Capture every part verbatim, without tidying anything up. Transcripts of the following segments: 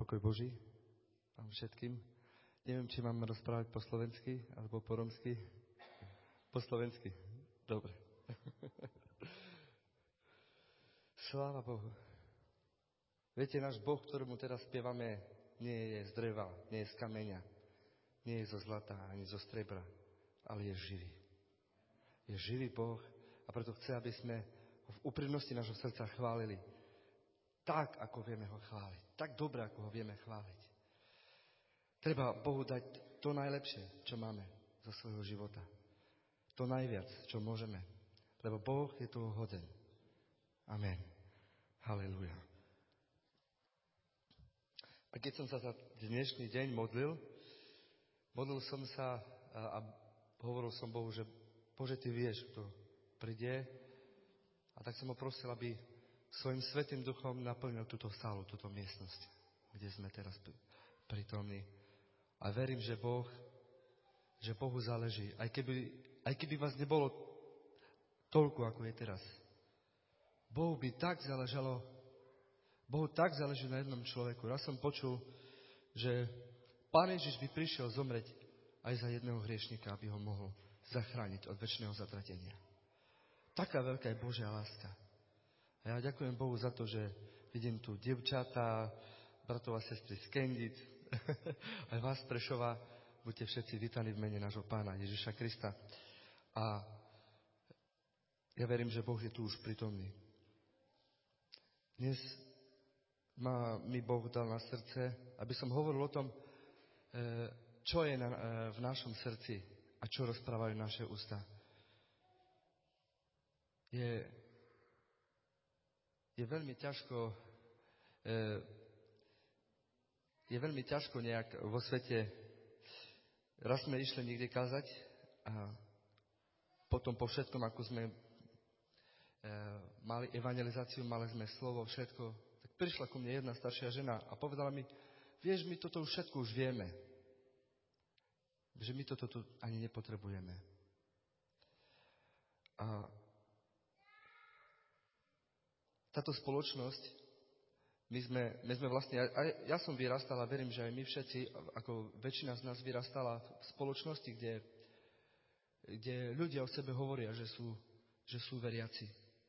Pokoj Boží vám všetkým. Neviem, či mám rozprávať po slovensky alebo po romsky. Po slovensky. Dobre. Sláva Bohu. Viete, náš Boh, ktorému teraz spievame, nie je z dreva, nie je z kameňa, nie je zo zlata ani zo strebra, ale je živý. Je živý Boh a preto chce, aby sme ho v úprimnosti nášho srdca chválili. Tak, ako vieme ho chváliť. Tak dobre, ako ho vieme chváliť. Treba Bohu dať to najlepšie, čo máme zo svojho života. To najviac, čo môžeme. Lebo Boh je toho hoden. Amen. Halelujá. A keď som sa za dnešný deň modlil, modlil som sa a, a hovoril som Bohu, že Bože, Ty vieš, kto príde. A tak som ho prosil, aby svojim svätým duchom naplnil túto sálu, túto miestnosť, kde sme teraz prítomní. A verím, že Boh, že Bohu záleží. Aj keby, aj keby vás nebolo toľko, ako je teraz. Bohu by tak záležalo, Bohu tak záleží na jednom človeku. Raz som počul, že Pán Ježiš by prišiel zomreť aj za jedného hriešnika, aby ho mohol zachrániť od večného zatratenia. Taká veľká je Božia láska. A ja ďakujem Bohu za to, že vidím tu dievčatá, bratov a sestry z Kendic, aj vás z Prešova. Buďte všetci vítaní v mene nášho Pána Ježiša Krista. A ja verím, že Boh je tu už prítomný. Dnes ma, mi Boh dal na srdce, aby som hovoril o tom, čo je na, v našom srdci a čo rozprávajú naše ústa. Je... Je veľmi ťažko, je veľmi ťažko nejak vo svete. Raz sme išli niekde kázať a potom po všetkom, ako sme mali evangelizáciu, mali sme slovo, všetko, tak prišla ku mne jedna staršia žena a povedala mi, vieš, my toto už všetko už vieme. Že my toto tu ani nepotrebujeme. A táto spoločnosť, my sme, my sme vlastne, aj ja som vyrastal a verím, že aj my všetci, ako väčšina z nás vyrastala v spoločnosti, kde, kde ľudia o sebe hovoria, že sú, že sú veriaci.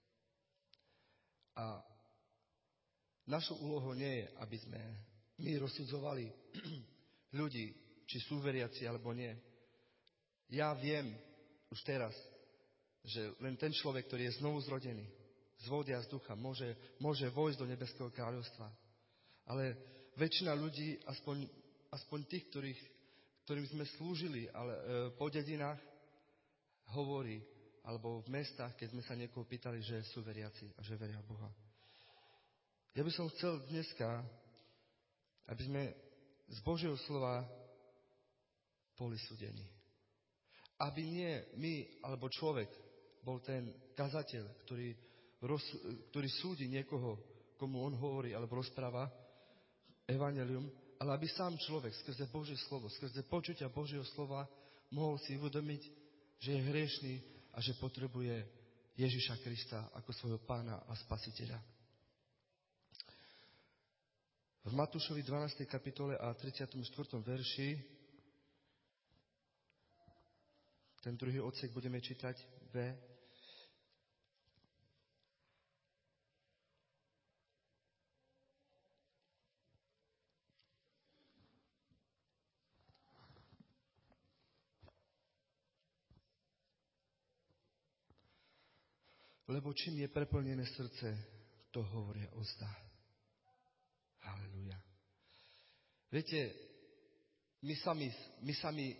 A našou úlohou nie je, aby sme my rozsudzovali ľudí, či sú veriaci alebo nie. Ja viem už teraz, že len ten človek, ktorý je znovu zrodený, z vody a z ducha, môže, môže vojsť do nebeského kráľovstva. Ale väčšina ľudí, aspoň, aspoň tých, ktorých, ktorým sme slúžili ale, e, po dedinách, hovorí, alebo v mestách, keď sme sa niekoho pýtali, že sú veriaci a že veria Boha. Ja by som chcel dneska, aby sme z Božieho slova boli súdení. Aby nie my, alebo človek, bol ten kazateľ, ktorý Roz, ktorý súdi niekoho, komu on hovorí alebo rozpráva evanjelium, ale aby sám človek skrze Božie slovo, skrze počutia Božieho slova mohol si uvedomiť, že je hriešný a že potrebuje Ježiša Krista ako svojho Pána a Spasiteľa. V Matúšovi dvanástej kapitole a tridsiatom štvrtom verši, ten druhý odsek budeme čítať V. Lebo čím je preplnené srdce, to hovoria ústa. Halelujá. Viete, my sami, my sami,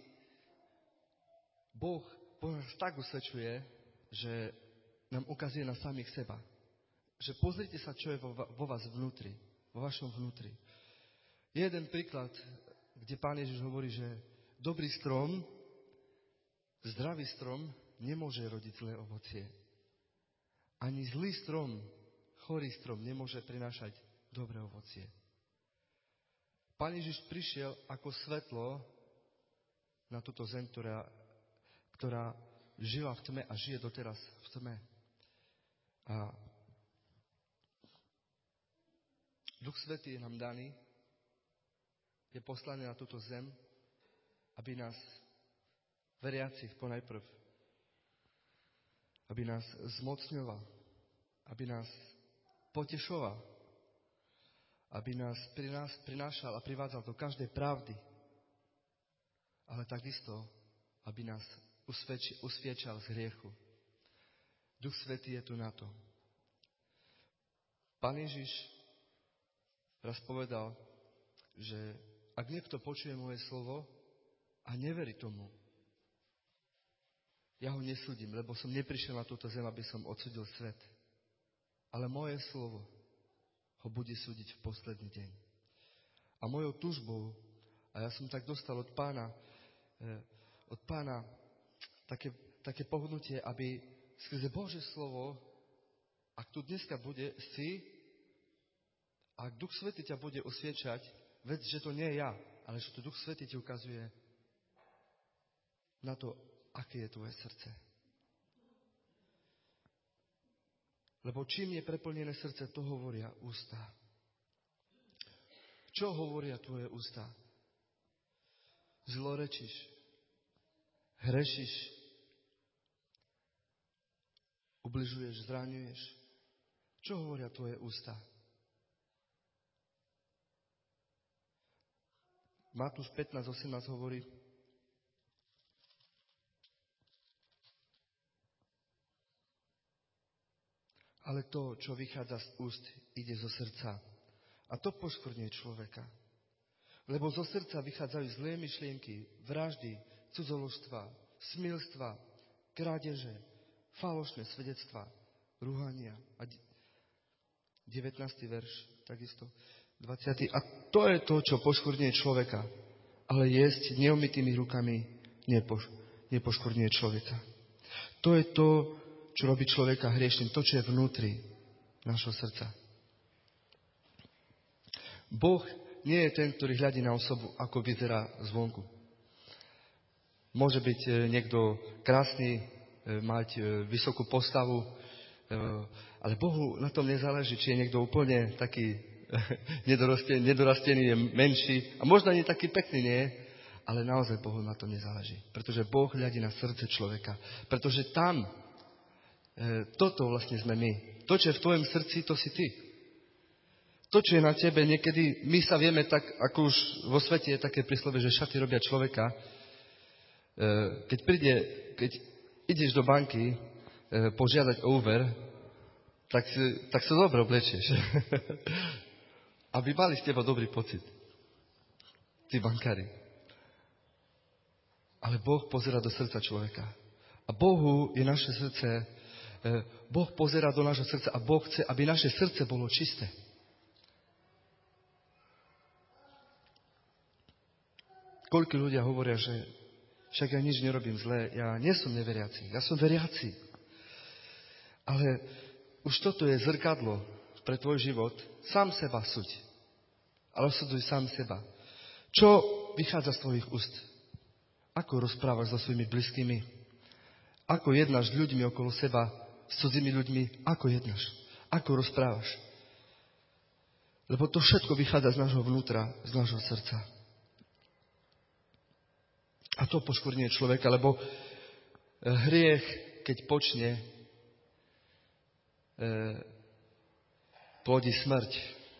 Boh, Boh nás tak usvedčuje, že nám ukazuje na samých seba. Že pozrite sa, čo je vo, vo vás vnútri, vo vašom vnútri. Je jeden príklad, kde Pán Ježiš hovorí, že dobrý strom, zdravý strom nemôže rodiť zlé ovocie. Ani zlý strom, chorý strom nemôže prinášať dobré ovocie. Pán Ježiš prišiel ako svetlo na túto zem, ktorá, ktorá žila v tme a žije doteraz v tme. A Duch Svätý je nám daný je poslaný na túto zem, aby nás, veriacich ponajprv, aby nás zmocňoval, aby nás potešoval, aby nás, pri nás prinášal a privádzal do každej pravdy, ale takisto, aby nás usvedči, usviečal z hriechu. Duch Svätý je tu na to. Pán Ježiš raz povedal, že ak niekto počuje moje slovo a neverí tomu, ja ho nesúdim, lebo som neprišiel na túto zem, aby som odsúdil svet. Ale moje slovo ho bude súdiť v posledný deň. A mojou túžbou, a ja som tak dostal od Pána, eh, od Pána také, také pohnutie, aby skrze Božie slovo, ak tu dneska bude, si, ak Duch Svätý ťa bude osviečať, vec, že to nie je ja, ale že to Duch Svätý ti ukazuje na to, aké je tvoje srdce. Lebo čím je preplnené srdce, to hovoria ústa. Čo hovoria tvoje ústa? Zlorečíš, hrešiš, ubližuješ, zraňuješ. Čo hovoria tvoje ústa? Matúš pätnásť osemnásť hovorí: ale to, čo vychádza z úst, ide zo srdca. A to poškvrňuje človeka. Lebo zo srdca vychádzajú zlé myšlienky, vraždy, cudzoložstva, smilstva, krádeže, falošné svedectvá, rúhania. A devätnásty verš, takisto. dvadsiaty A to je to, čo poškvrňuje človeka. Ale jesť neumytými rukami nepoš, nepoškvrňuje človeka. To je to, čo robí človeka hriešným, to, čo je vnútri našho srdca. Boh nie je ten, ktorý hľadí na osobu, ako vyzerá zvonku. Môže byť niekto krásny, mať vysokú postavu, ale Bohu na tom nezáleží, či je niekto úplne taký nedorastený, nedorastený, je menší a možno nie taký pekný, nie, ale naozaj Bohu na tom nezáleží. Pretože Boh hľadí na srdce človeka. Pretože tam toto vlastne sme my. To, čo je v tvojom srdci, to si ty. To, čo je na tebe, niekedy my sa vieme tak, ako už vo svete je také príslovie, že šaty robia človeka. Keď príde, keď ideš do banky požiadať o úver, tak, si, tak sa dobre oblečieš. Aby mali z teba dobrý pocit. Tí bankári. Ale Boh pozerá do srdca človeka. A Bohu je naše srdce Boh pozerá do nášho srdca a Boh chce, aby naše srdce bolo čisté. Koľko ľudia hovoria, že však ja nič nerobím zlé, ja nie som neveriaci, ja som veriaci. Ale už toto je zrkadlo pre tvoj život. Sám seba súď. Ale osudzuj sám seba. Čo vychádza z tvojich úst? Ako rozprávaš so svojimi blízkymi? Ako jednáš s ľuďmi okolo seba? S cudzými ľuďmi, ako jednáš, ako rozprávaš. Lebo to všetko vychádza z nášho vnútra, z nášho srdca. A to poškvrňuje človeka, lebo hriech, keď počne, e, plodí smrť.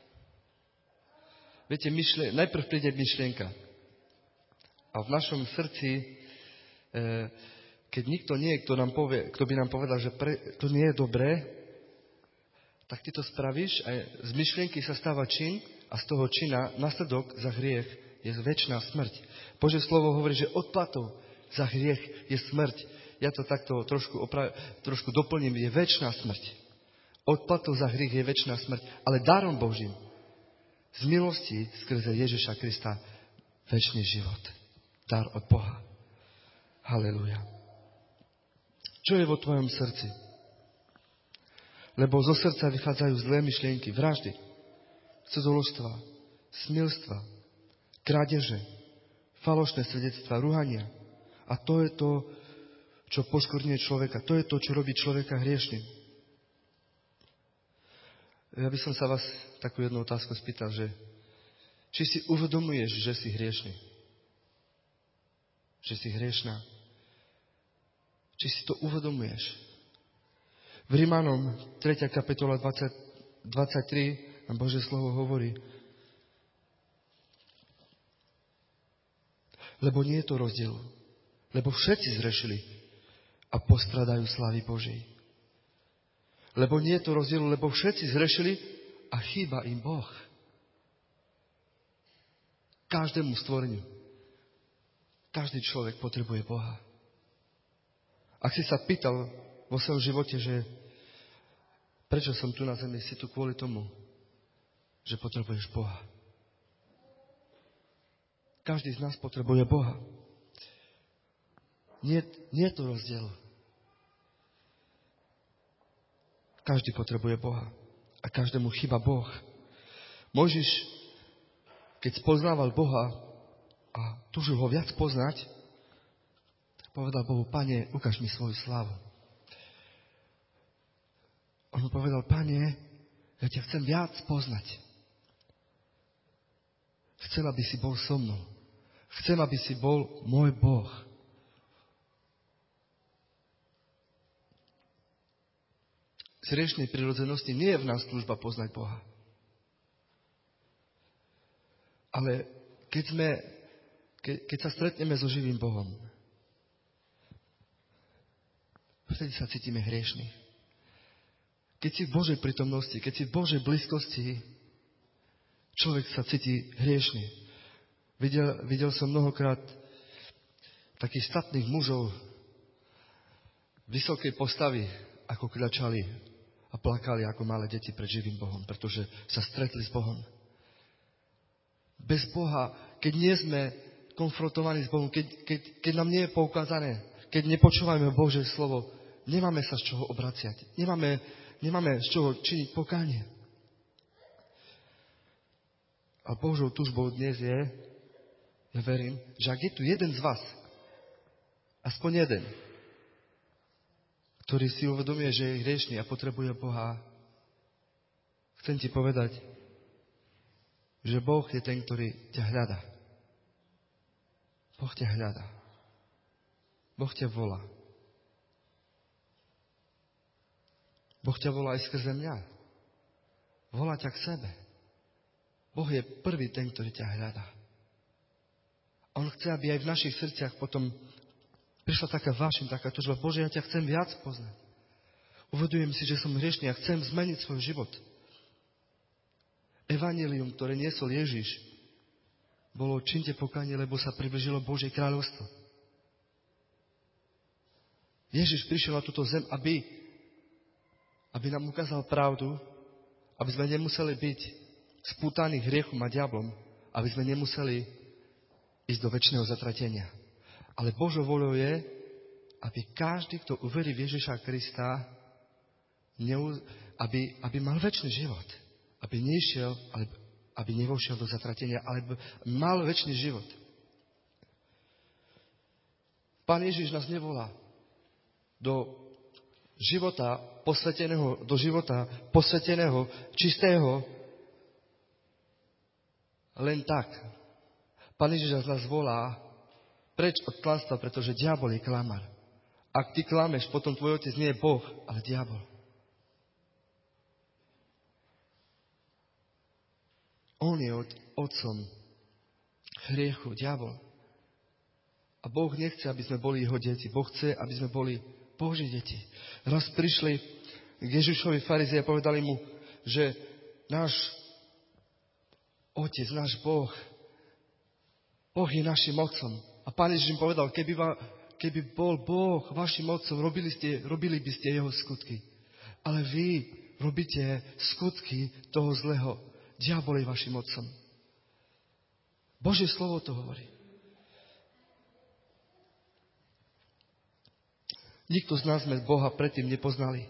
Viete, myšle, najprv príde myšlienka. A v našom srdci e, keď nikto nie je, kto, nám povie, kto by nám povedal, že pre, to nie je dobré, tak ty to spravíš a z myšlienky sa stáva čin a z toho čina následok za hriech je večná smrť. Božie slovo hovorí, že odplatou za hriech je smrť. Ja to takto trošku, opra- trošku doplním, je večná smrť. Odplatou za hriech je večná smrť, ale darom Božím z milosti skrze Ježiša Krista večný život. Dar od Boha. Halelujá. Čo je vo tvojom srdci? Lebo zo srdca vychádzajú zlé myšlienky, vraždy, cudzoložstva, smilstva, krádeže, falošné svedectvá, rúhania. A to je to, čo poškvrňuje človeka. To je to, čo robí človeka hriešným. Ja by som sa vás takú jednu otázku spýtal, že Či si uvedomuješ, že si hriešný? Že si hriešná? Či si to uvedomuješ? V Rimanom tretia kapitola dvadsať, dvadsaťtri nám Božie slovo hovorí, lebo nie je to rozdielu. Lebo všetci zrešili a postradajú slávy Božej. Lebo nie je to rozdielu, lebo všetci zrešili a chýba im Boh. Každému stvoreniu. Každý človek potrebuje Boha. Ak si sa pýtal vo svojom živote, že prečo som tu na zemi, si tu kvôli tomu, že potrebuješ Boha. Každý z nás potrebuje Boha. Nie, nie je to rozdiel. Každý potrebuje Boha. A každému chýba Boh. Mojžiš, keď spoznával Boha a túžil ho viac poznať, tak povedal Bohu, Pane, ukáž mi svoju slávu. On mu povedal, Pane, ja ťa chcem viac poznať. Chcem, aby si bol so mnou. Chcem, aby si bol môj Boh. Z hriešnej prirodzenosti nie je v nás túžba poznať Boha. Ale keď, sme, ke, keď sa stretneme so živým Bohom, vtedy sa cítime hriešní. Keď si v Božej prítomnosti, keď si v Božej blízkosti, človek sa cíti hriešný. Videl, videl som mnohokrát takých statných mužov vysokej postavy, ako kľačali a plakali ako malé deti pred živým Bohom, pretože sa stretli s Bohom. Bez Boha, keď nie sme konfrontovaní s Bohom, keď, keď, keď nám nie je poukázané, keď nepočúvame Božie slovo, nemáme sa z čoho obraciať. Nemáme, nemáme z čoho činiť pokánie. A Božou túžbou dnes je, ja verím, že ak je tu jeden z vás, aspoň jeden, ktorý si uvedomuje, že je hriešný a potrebuje Boha, chcem ti povedať, že Boh je ten, ktorý ťa hľadá. Boh ťa hľadá. Boh ťa volá. Boh ťa volá aj skrze mňa. Volá ťa k sebe. Boh je prvý ten, ktorý ťa hľadá. On chce, aby aj v našich srdciach potom prišla taká vášeň, taká túžba. Bože, ja ťa chcem viac poznať. Uvedujem si, že som hriešný a chcem zmeniť svoj život. Evanjelium, ktoré niesol Ježiš, bolo činte pokánie, lebo sa priblížilo Božie kráľovstvo. Ježiš prišiel na túto zem, aby, aby nám ukázal pravdu, aby sme nemuseli byť spútaní hriechom a diablom, aby sme nemuseli ísť do večného zatratenia. Ale Božou voľou je, aby každý, kto uverí v Ježiša Krista, neu, aby, aby mal večný život. Aby nešiel, ale aby nevošiel do zatratenia, ale mal večný život. Pán Ježiš nás nevolá do života posveteného, do života posveteného, čistého, len tak. Pán Ježiš nás volá preč od klamstva, pretože diabol je klamár. Ak ty klameš, potom tvoj otec nie je Boh, ale diabol. On je od, otcom hriechu, diabol. A Boh nechce, aby sme boli jeho deti. Boh chce, aby sme boli Boží deti. Raz prišli k Ježišovi farizei a povedali mu, že náš otec, náš Boh, Boh je našim otcom. A Pán Ježiš im povedal, keby, va, keby bol Boh vašim otcom, robili, ste, robili by ste jeho skutky. Ale vy robíte skutky toho zlého. Diabol je vašim otcom. Božie slovo to hovorí. Nikto z nás sme Boha predtým nepoznali.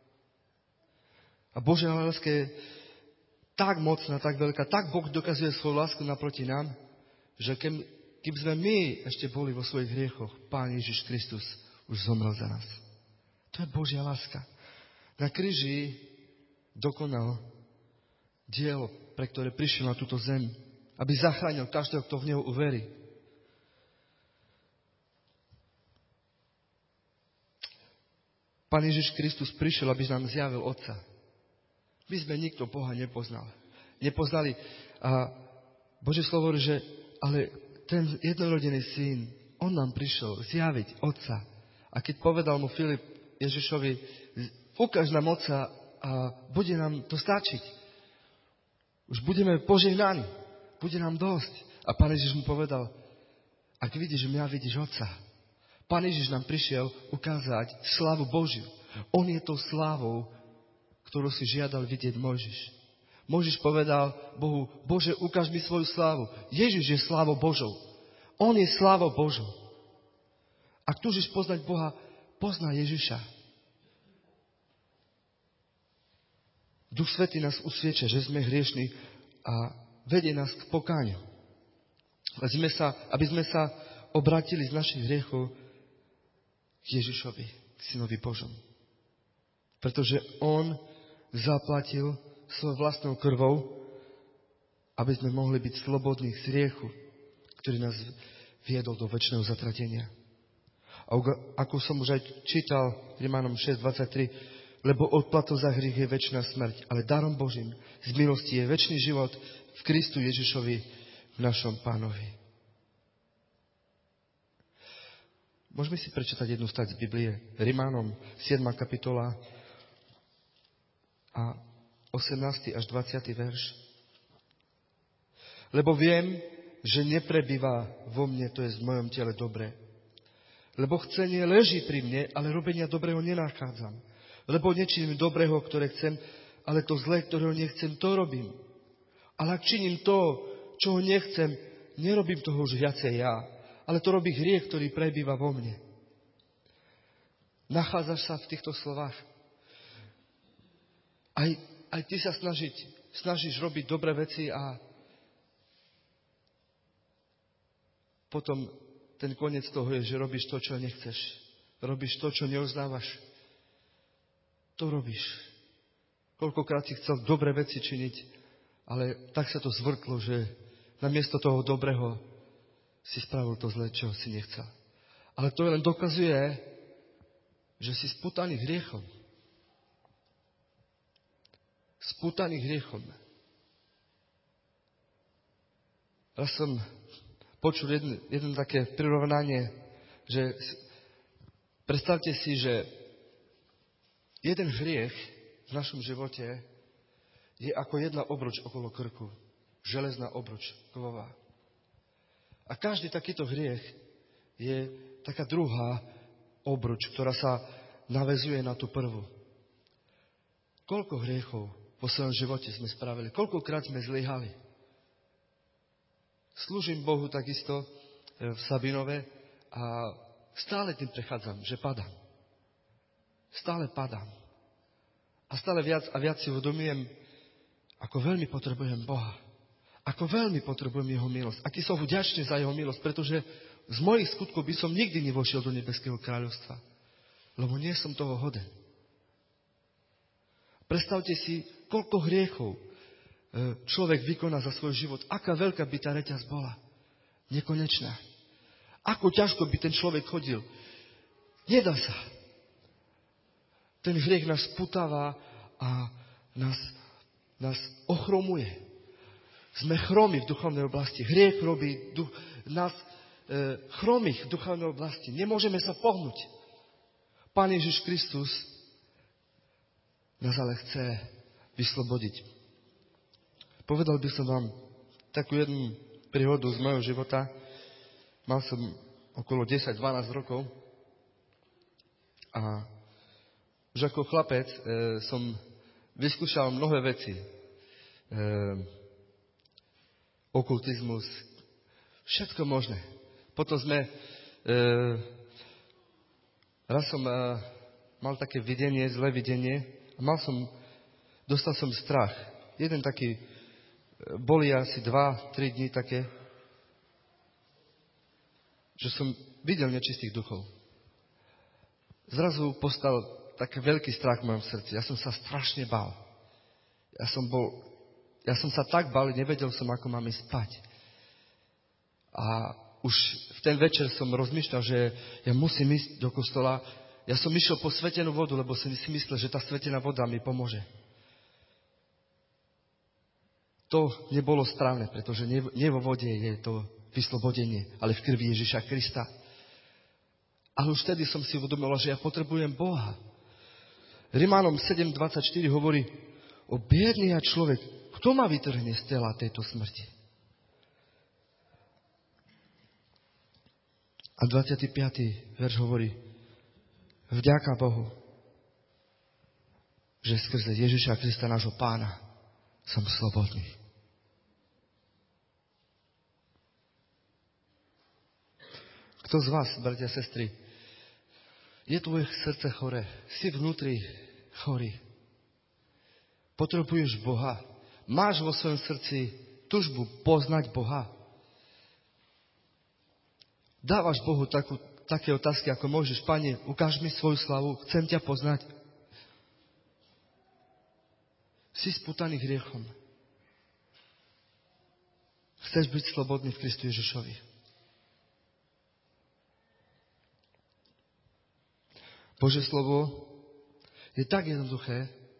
A Božia láska je tak mocná, tak veľká, tak Boh dokazuje svoju lásku naproti nám, že keby, keby sme my ešte boli vo svojich hriechoch, Pán Ježiš Kristus už zomrel za nás. To je Božia láska. Na kríži dokonal dielo, pre ktoré prišiel na túto zem, aby zachránil každého, kto v Neho uverí. Pán Ježiš Kristus prišiel, aby nám zjavil Otca. My sme nikto Boha nepoznal. Nepoznali. A Božie slovo hovorí, že ale ten jednorodený syn, on nám prišiel zjaviť Otca. A keď povedal mu Filip Ježišovi, ukáž nám Otca a bude nám to stačiť. Už budeme požehnaní. Bude nám dosť. A Pán Ježiš mu povedal, ak vidíš mňa, vidíš Otca. Pán Ježiš nám prišiel ukázať slávu Božiu. On je tou slávou, ktorú si žiadal vidieť Mojžiš. Mojžiš povedal Bohu, Bože, ukáž mi svoju slávu. Ježiš je slávou Božou. On je slávou Božou. Ak túžiš poznať Boha, pozná Ježiša. Duch Svätý nás usvieča, že sme hriešni a vedie nás k pokániu. Aby sme sa, aby sme sa obratili z našich hriechov k Ježišovi, k Synovi Božom. Pretože On zaplatil svojou vlastnou krvou, aby sme mohli byť slobodní z hriechu, ktorý nás viedol do večného zatratenia. A ako som už aj čítal Rimanom šesť dvadsaťtri, lebo odplatou za hriech je večná smrť, ale darom Božím z milosti je večný život v Kristu Ježišovi, v našom Pánovi. Môžeme si prečítať jednu stať z Biblie. Rimanom siedma kapitola a osemnásty až dvadsiaty verš. Lebo viem, že neprebýva vo mne, to je v mojom tele dobre. Lebo chcenie leží pri mne, ale robenia dobrého nenachádzam. Lebo nečiním dobrého, ktoré chcem, ale to zlé, ktorého nechcem, to robím. Ale ak činím to, čo nechcem, nerobím toho už viacej ja, ale to robí hriech, ktorý prebýva vo mne. Nachádzaš sa v týchto slovách? Aj, aj ty sa snažiť, snažíš robiť dobré veci a potom ten koniec toho je, že robíš to, čo nechceš. Robíš to, čo neuznávaš. To robíš. Koľkokrát si chcel dobré veci činiť, ale tak sa to zvrtlo, že namiesto toho dobrého si spravil to zlé, čo si nechcel. Ale to len dokazuje, že si spútaný hriechom. Spútaný hriechom. Raz som počul jedno, jedno také prirovnanie, že predstavte si, že jeden hriech v našom živote je ako jedna obruč okolo krku. Železná obruč, kovová. A každý takýto hriech je taká druhá obruč, ktorá sa naväzuje na tú prvú. Koľko hriechov vo svojom živote sme spravili? Koľkokrát sme zlyhali? Slúžim Bohu takisto v Sabinove a stále tým prechádzam, že padám. Stále padám. A stále viac a viac si uvedomujem, ako veľmi potrebujem Boha. Ako veľmi potrebujem Jeho milosť. Aký som vďačný za Jeho milosť, pretože z mojich skutkov by som nikdy nevošiel do nebeského kráľovstva. Lebo nie som toho hoden. Predstavte si, koľko hriechov človek vykoná za svoj život. Aká veľká by tá reťaz bola. Nekonečná. Ako ťažko by ten človek chodil. Nedá sa. Ten hriech nás sputáva a nás, nás ochromuje. Sme chromy v duchovnej oblasti. Hriech robí duch, nás e, chromých v duchovnej oblasti. Nemôžeme sa pohnúť. Pán Ježiš Kristus nás ale chce vyslobodiť. Povedal by som vám takú jednu príhodu z mojho života. Mal som okolo desať dvanásť rokov a už ako chlapec e, som vyskúšal mnohé veci. E, okultizmus, všetko možné. Potom sme, e, raz som e, mal také videnie, zlé videnie a mal som, dostal som strach. Jeden taký, boli asi dva, tri dní také, že som videl nečistých duchov. Zrazu postal taký veľký strach v mojom srdci. Ja som sa strašne bál. Ja som bol, ja som sa tak bál, nevedel som, ako máme spať. A už v ten večer som rozmýšľal, že ja musím ísť do kostola. Ja som išiel po svetenú vodu, lebo som si myslel, že tá svetená voda mi pomôže. To nebolo správne, pretože nie, nie vo vode je to vyslobodenie, ale v krvi Ježiša Krista. Ale už vtedy som si uvedomil, že ja potrebujem Boha. Rimánom sedem dvadsaťštyri hovorí o biedný a človek, kto ma vytrhne z tela tejto smrti. A dvadsiaty piaty verš hovorí, vďaka Bohu, že skrze Ježiša Krista, nášho Pána, som slobodný. Kto z vás, bratia a sestry, je tvoje srdce chore, si vnútri chorý, potrebuješ Boha, máš vo svojom srdci tužbu poznať Boha, dávaš Bohu takú, také otázky, ako môžeš, Pane, ukáž mi svoju slavu, chcem ťa poznať. Si spútaný hriechom. Chceš byť slobodný v Kristu Ježišovi. Božie slovo je tak jednoduché,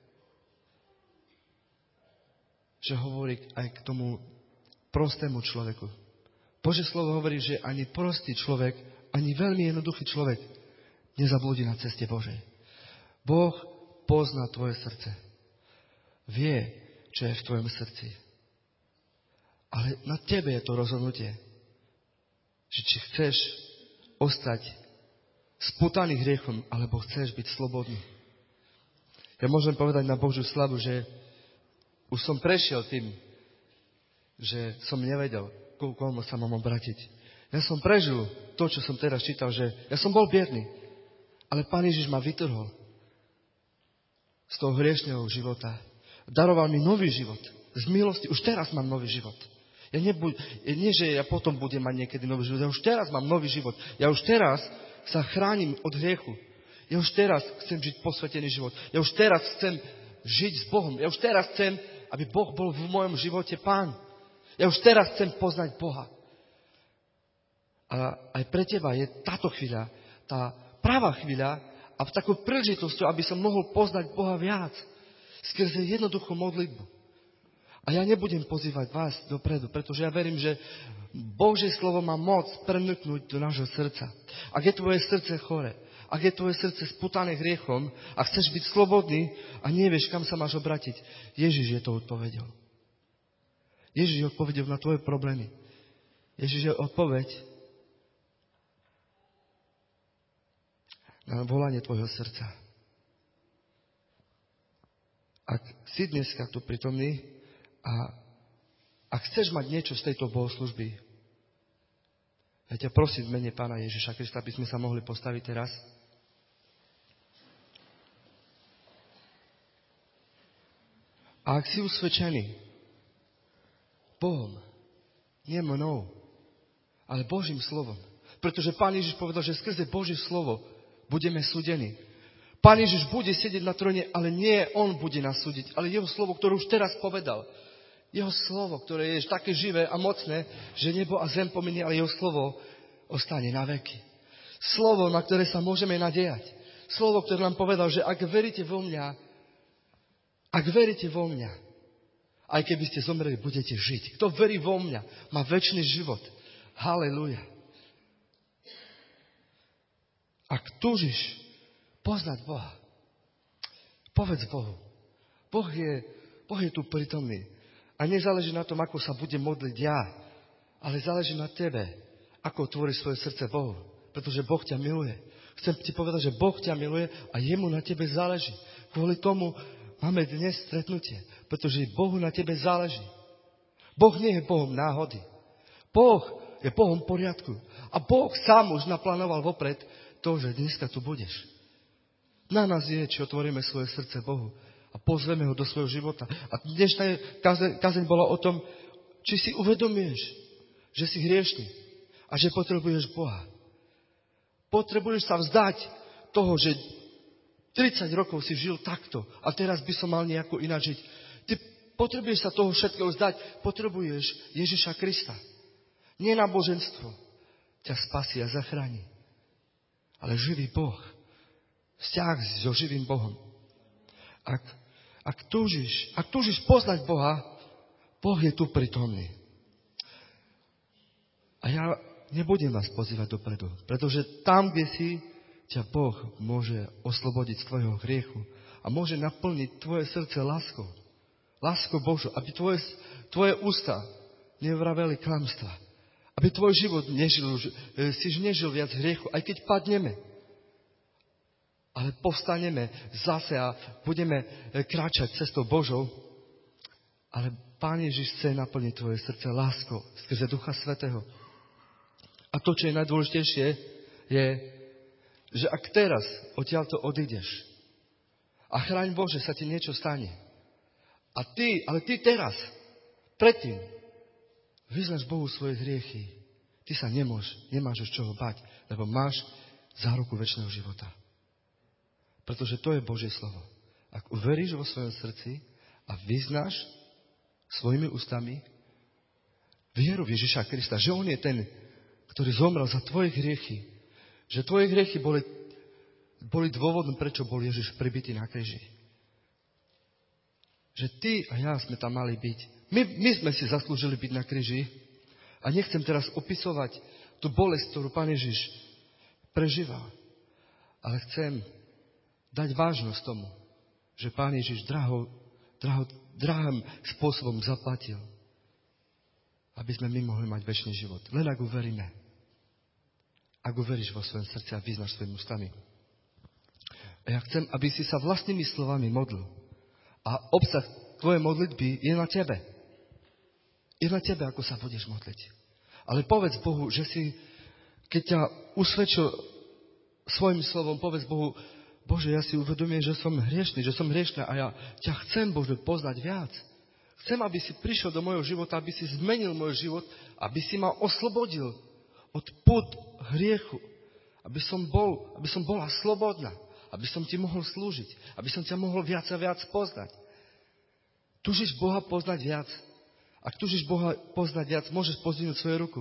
že hovorí aj k tomu prostému človeku. Božie slovo hovorí, že ani prostý človek, ani veľmi jednoduchý človek nezablúdi na ceste Božej. Boh pozná tvoje srdce. Vie, čo je v tvojom srdci. Ale na tebe je to rozhodnutie, že či chceš ostať spútaný hriechom, alebo chceš byť slobodný. Ja môžem povedať na Božiu slavu, že už som prešiel tým, že som nevedel, ku komu sa mám obratiť. Ja som prežil to, čo som teraz čítal, že ja som bol biedný, ale Pán Ježiš ma vytrhol z toho hriešného života. Daroval mi nový život. Z milosti. Už teraz mám nový život. Ja nebuď, nie, že ja potom budem mať niekedy nový život. Ja už teraz mám nový život. Ja už teraz sa chránim od hriechu. Ja už teraz chcem žiť posvetený život. Ja už teraz chcem žiť s Bohom. Ja už teraz chcem, aby Boh bol v mojom živote Pán. Ja už teraz chcem poznať Boha. A aj pre teba je táto chvíľa, tá pravá chvíľa a v takou príležitosťou, aby som mohol poznať Boha viac. Skrze jednoduchú modlitbu. A ja nebudem pozývať vás dopredu, pretože ja verím, že Božie slovo má moc preniknúť do nášho srdca. Ak je tvoje srdce chore, ak je tvoje srdce spútané hriechom a chceš byť slobodný a nevieš, kam sa máš obratiť, Ježiš je to odpovedou. Ježiš je odpovedou na tvoje problémy. Ježiš je odpoveď na volanie tvojho srdca. Ak si dneska tu prítomný a ak chceš mať niečo z tejto bohoslúžby, ja ťa prosím v mene Pána Ježiša Krista, aby sme sa mohli postaviť teraz. A ak si usvedčený Bohom, nie mnou, ale Božím slovom, pretože Pán Ježiš povedal, že skrze Božie slovo budeme súdení. Pán Ježiš bude sedieť na tróne, ale nie on bude nás súdiť, ale jeho slovo, ktoré už teraz povedal. Jeho slovo, ktoré je také živé a mocné, že nebo a zem pominie, ale jeho slovo ostane na veky. Slovo, na ktoré sa môžeme nadejať. Slovo, ktoré nám povedal, že ak veríte vo mňa, ak veríte vo mňa, aj keby ste zomreli, budete žiť. Kto verí vo mňa, má večný život. Halelúja. Ak túžiš poznať Boha, povedz Bohu. Boh je, boh je tu prítomný. A nezáleží na tom, ako sa budem modliť ja, ale záleží na tebe, ako otvoríš svoje srdce Bohu. Pretože Boh ťa miluje. Chcem ti povedať, že Boh ťa miluje a jemu na tebe záleží. Kvôli tomu máme dnes stretnutie, pretože Bohu na tebe záleží. Boh nie je Bohom náhody. Boh je Bohom poriadku. A Boh sám už naplánoval vopred to, že dneska tu budeš. Na nás je, či otvoríme svoje srdce Bohu a pozveme ho do svojho života. A dnešná kazeň, kazeň bola o tom, či si uvedomuješ, že si hriešný a že potrebuješ Boha. Potrebuješ sa vzdať toho, že tridsať rokov si žil takto a teraz by som mal nejako ináč žiť. Ty potrebuješ sa toho všetkého zdať, potrebuješ Ježiša Krista. Nie náboženstvo ťa spasí a zachráni, ale živý Boh. Vzťah so živým Bohom. Ak, ak, túžiš, ak túžiš poznať Boha, Boh je tu prítomný. A ja nebudem vás pozývať dopredu, pretože tam, kde si, ťa Boh môže oslobodiť z tvojho hriechu a môže naplniť tvoje srdce láskou. Láskou Božou, aby tvoje, tvoje ústa nevraveli klamstva. Aby tvoj život nežil, si nežil viac hriechu, aj keď padneme. Ale povstaneme zase a budeme kráčať cestou Božou. Ale Pán Ježiš chce naplniť tvoje srdce láskou skrze Ducha Svätého. A to, čo je najdôležitejšie, je, že ak teraz odtiaľto odídeš a chráň Bože, sa ti niečo stane. A ty, ale ty teraz, predtým, vyznaš Bohu svoje hriechy. Ty sa nemôž, nemáš už čoho bať, lebo máš záruku večného života. Pretože to je Božie slovo. Ak uveríš vo svojom srdci a vyznáš svojimi ústami vieru v Ježiša Krista, že On je ten, ktorý zomrel za tvoje hriechy, že tvoje hriechy boli, boli dôvodom, prečo bol Ježiš pribitý na kríži. Že ty a ja sme tam mali byť. My, my sme si zaslúžili byť na kríži a nechcem teraz opisovať tú bolesť, ktorú Pán Ježiš prežíval. Ale chcem dať vážnosť tomu, že Pán Ježiš draho, draho, drahým spôsobom zaplatil, aby sme my mohli mať večný život. Len ak uveríme. Ak uveríš vo svojom srdci a vyznáš svojimi ústami. A ja chcem, aby si sa vlastnými slovami modlil. A obsah tvojej modlitby je na tebe. Je na tebe, ako sa budeš modliť. Ale povedz Bohu, že si, keď ťa usvedčil svojim slovom, povedz Bohu, Bože, ja si uvedomujem, že som hriešný, že som hriešná a ja ťa chcem, Bože, poznať viac. Chcem, aby si prišiel do môjho života, aby si zmenil môj život, aby si ma oslobodil od pút hriechu. Aby som bol, aby som bola slobodná. Aby som ti mohol slúžiť. Aby som ťa mohol viac a viac poznať. Túžiš Boha poznať viac. Ak túžiš Boha poznať viac, môžeš pozdvihnúť svoju ruku.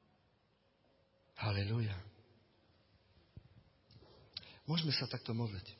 Halelúja. Môžeme sa takto modliť.